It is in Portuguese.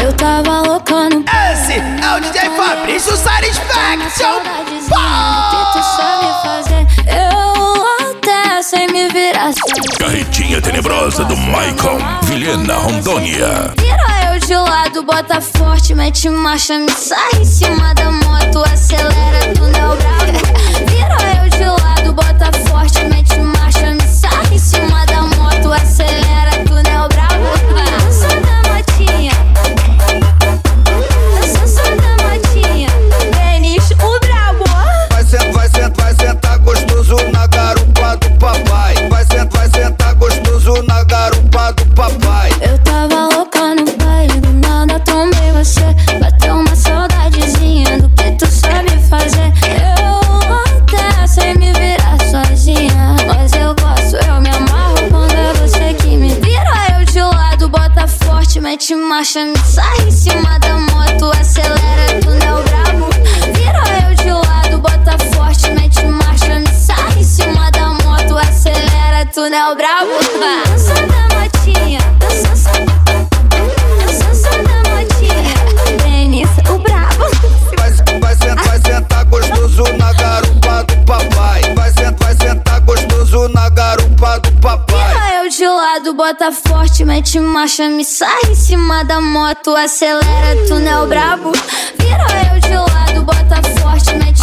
Eu tava louca no Esse é o DJ Fabrício Satisfaction. que tu sabe fazer. Eu até sei me virar só. Carretinha tenebrosa do Michael, Vilhena, Rondônia. Vira eu de lado, bota forte, mete marcha, me sai em cima da moto, acelera, tu não é bravo. Vira eu de lado, bota forte, mete marcha, me sai em cima da moto, acelera, tu não é bravo. Eu sou da motinha, eu sou da motinha, Denis, o brabo. Vai sentar gostoso na garupa do papai. Vai sentar gostoso na garupa do papai. Eu tava louca no baile, do nada tomei você. Bateu uma saudadezinha do que tu sabe fazer. Eu até sei me virar sozinha, mas eu gosto, eu me amarro quando é você que me vira. Eu de lado, bota forte, mete marcha, me sai em cima da moto, acelera, tu não é o brabo. Vira eu de lado, bota forte, mete marcha, me sai em cima da moto, acelera, tu não é o brabo. Eu sou da motinha, eu sou da motinha, Denis, o brabo. Vai sentar gostoso na garupa do papai. Vai sentar gostoso na garupa do papai. Vira eu de lado, bota forte, mete marcha, me sai em cima da moto, acelera, tu não é o brabo. Vira eu de lado, bota forte, mete